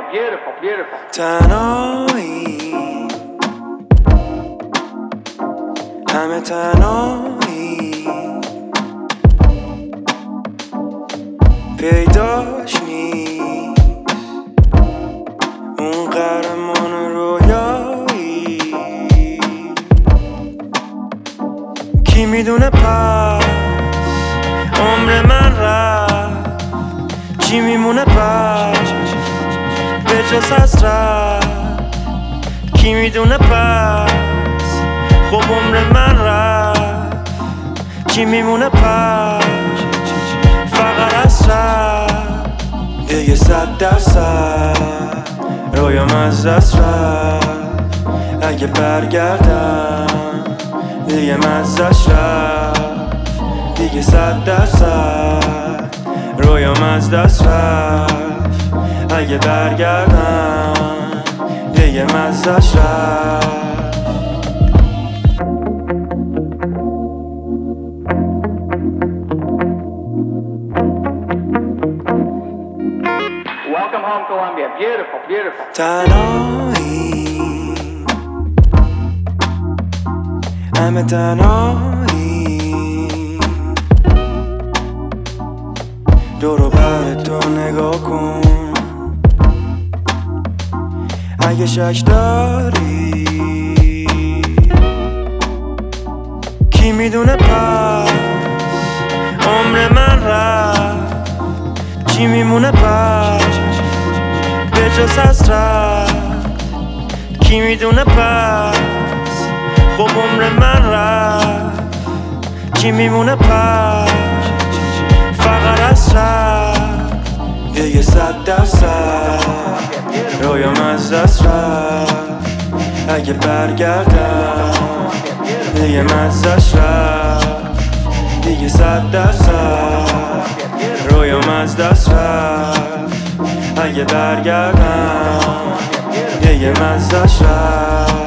Beautiful, beautiful. تنهایی همه تنهایی پیداش نیست اون قهرمان رویایی کی میدونه پس عمر من رفت چی میمونه پس به جز حسرت کی میدونه پس خب عمر من رفت چی میمونه پس فقط حسرت دیگه 100% رویام از دست رفت اگه برگردم دیگه مزه‌ش رفت دیگه 100% رویام از دست رفت اگه برگردم دیگه مزه‌ش رفت Welcome home, Colombia. Beautiful, beautiful. تنهایی همه تنهایی دور و بر تو نگاه کن اگه شک داری کی میدونه پس عمر من رفت چی میمونه پس به جز حسرت کی میدونه پس خب عمر من رفت چی میمونه پس فقط حسرت دیگه 100% رویام از دست رفت اگه برگردم دیگه مزه‌ش رفت دیگه 100% رویام از دست رفت اگه برگردم دیگه مزه‌ش رفت